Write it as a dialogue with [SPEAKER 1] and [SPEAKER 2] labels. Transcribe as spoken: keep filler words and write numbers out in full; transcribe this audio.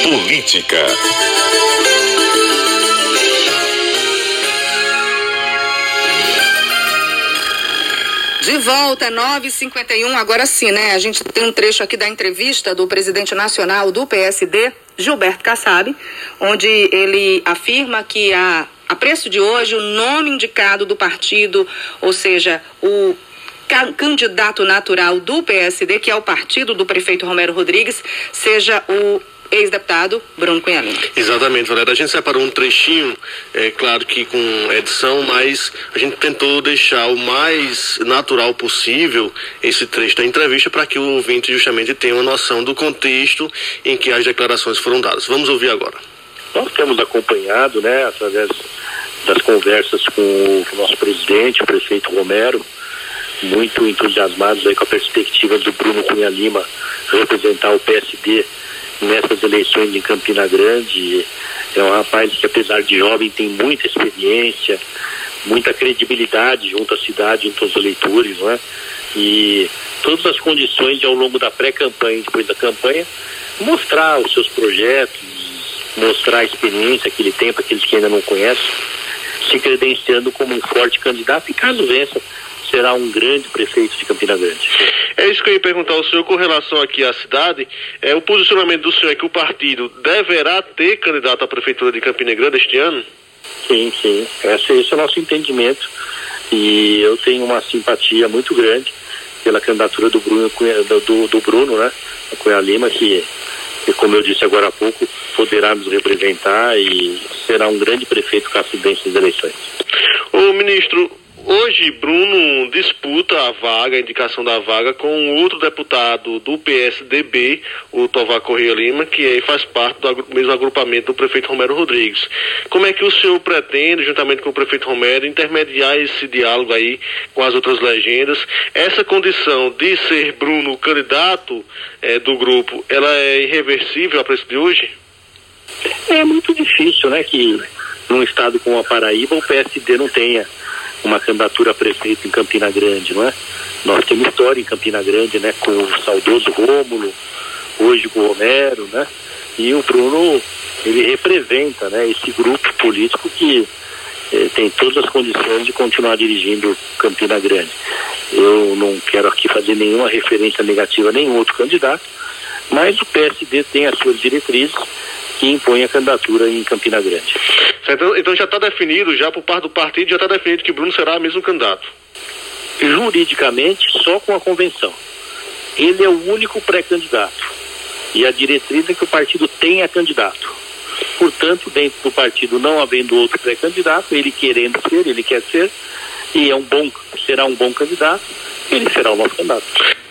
[SPEAKER 1] Política.
[SPEAKER 2] De volta, nove e cinquenta e um, agora sim, né? A gente tem um trecho aqui da entrevista do presidente nacional do P S D, Gilberto Kassab, onde ele afirma que a, a preço de hoje o nome indicado do partido, ou seja, o candidato natural do P S D, que é o partido do prefeito Romero Rodrigues, seja o ex-deputado Bruno Cunha Lima.
[SPEAKER 3] Exatamente, Valéria. A gente separou um trechinho, é claro que com edição, mas a gente tentou deixar o mais natural possível esse trecho da entrevista para que o ouvinte justamente tenha uma noção do contexto em que as declarações foram dadas. Vamos ouvir agora.
[SPEAKER 4] Nós temos acompanhado, né, através das conversas com o nosso presidente, o prefeito Romero, muito entusiasmados aí com a perspectiva do Bruno Cunha Lima representar o P S D nessas eleições em Campina Grande. É um rapaz que, apesar de jovem, tem muita experiência, muita credibilidade junto à cidade, junto aos eleitores, não é? E todas as condições de, ao longo da pré-campanha e depois da campanha, mostrar os seus projetos, mostrar a experiência que ele tem para aqueles que ainda não conhecem, se credenciando como um forte candidato e, caso vença, será um grande prefeito de Campina Grande.
[SPEAKER 3] É isso que eu ia perguntar ao senhor com relação aqui à cidade. É, o posicionamento do senhor é que o partido deverá ter candidato à prefeitura de Campina Grande este ano?
[SPEAKER 4] Sim, sim. Esse, esse é o nosso entendimento. E eu tenho uma simpatia muito grande pela candidatura do Bruno, do, do Bruno, né? Cunha Lima, que, que, como eu disse agora há pouco, poderá nos representar e será um grande prefeito caçadense das eleições.
[SPEAKER 3] Ô, ministro, hoje Bruno disputa a vaga, a indicação da vaga, com outro deputado do P S D B, o Tovar Correia Lima, que faz parte do mesmo agrupamento do prefeito Romero Rodrigues. Como é que o senhor pretende, juntamente com o prefeito Romero, intermediar esse diálogo aí com as outras legendas? Essa condição de ser Bruno candidato eh, do grupo, ela é irreversível a preço de hoje?
[SPEAKER 4] É muito difícil, né, que num estado como a Paraíba o P S D não tenha uma candidatura a prefeito em Campina Grande, não é? Nós temos história em Campina Grande, né? Com o saudoso Rômulo, hoje com o Romero, né? E o Bruno, ele representa, né? Esse grupo político que eh, tem todas as condições de continuar dirigindo Campina Grande. Eu não quero aqui fazer nenhuma referência negativa a nenhum outro candidato, mas o P S D tem as suas diretrizes que impõe a candidatura em Campina Grande.
[SPEAKER 3] Então, então já está definido, já por parte do partido, já está definido que Bruno será mesmo candidato?
[SPEAKER 4] Juridicamente, só com a convenção. Ele é o único pré-candidato. E a diretriz é que o partido tenha candidato. Portanto, dentro do partido, não havendo outro pré-candidato, ele querendo ser, ele quer ser, e é um bom, será um bom candidato, ele será o nosso candidato.